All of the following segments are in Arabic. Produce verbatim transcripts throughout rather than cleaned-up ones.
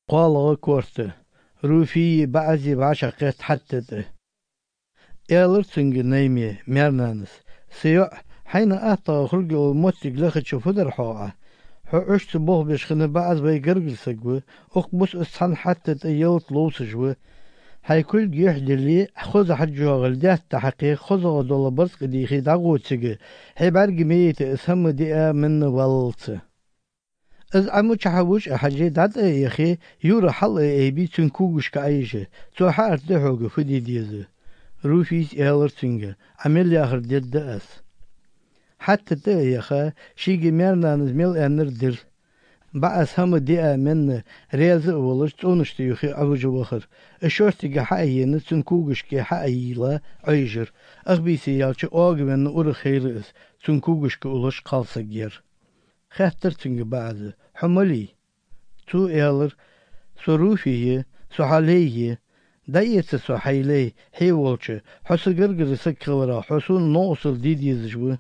قالغ كورت روفي بعزي بعشقت حتى إيلر تنج نيمي ميرنانس سيوع حين أعطى خلق الموتك لخد شفدر حوعة حوشت بوه بيشخن بعض بيقرقل سقوه أقبس أصحان حتى تيوت لوس جوه هاي كل جيحد اللي خذ حجوا غلدات تحقيق خذ غدول برسق دي خي دعوة تجي هاي برق ميت اسهم دي من والت از عمو تحوش حاجة دات يا أخي يورا حل اي بي تنكوش كايجه تو حارت دحوق فدي ديزه روفيس إيلر تنجا عمل ياخر ديد داس حتى تا يا خا شيجي ميرنا نزميل انر در بعث هم دي من رياز ولش تونشتي يخي أبوج وخر الشورتي حقي نتن كوغش كي حقي لا عيجر أخبي سيالش أوغ من أور خير إس تن كوغش كولش قالسا جير خاطر تنج بعد حملي تو إيلر سروفيه سحاليه دايت سحيلي حيولش حس قرقر سكورا حسون نوصل دي ديزجو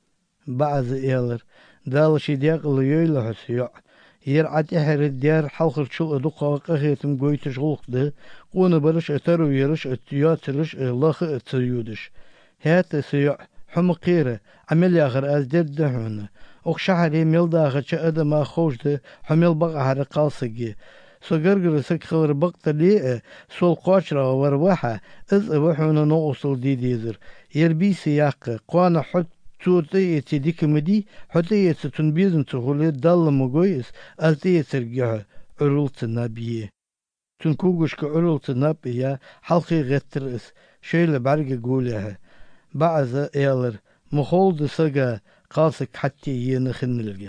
بعد إيلر دالشي دياق ليويل حسيع ير عاد إحر الديار حلقر شل دقة قهيتم قويت شغلق ده قونا برش اترو يرش اتياترش الله اتيودش هات سيع حمقيرة عمل ياخر از دير دهونا اوك شحري ميل داخل شا ادما خوش ده حمل بقى هر قالسجي سو قرقر سكخور بقت ليه سول قاشرة وروحة از وحونا نوصل دي ديزر يربي سياق قوانا حد توتي تديك مدي حتى يتنبيزن تقولي دال مجويس ألتي ترجع عروت النبي تنكوجش كعروت النبي حلقي غترس شيء برجع قولها بعض إيلر مخولد سجا قاسك حتى ينخنلجا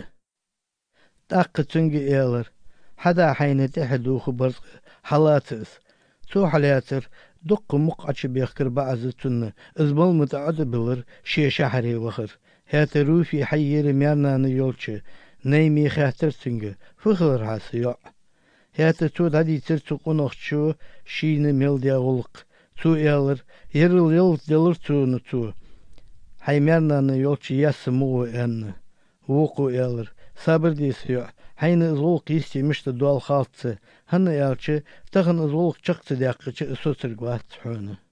تاق تنجي إيلر حدا حين تحدو خبرت حالاتس تو حالاتر دق مقعش بيخكر بعض تن ازبال متعد بلر شي شحري وخر هات روفي حيير ميرنا نيولش نيمي خاطر تنجي فخر حاسيع هات تو دادي ترتو قنخشو شين ميل دي غلق تو إيلر يرل يل دلر تو نتو حي ميرنا نيولش يسمو ان وقو إيلر صبر دي سيع حين ازولق يستي مشت دوال خالصة هن يالش تغن ازولق شقت داقش اسوتر قوات حونه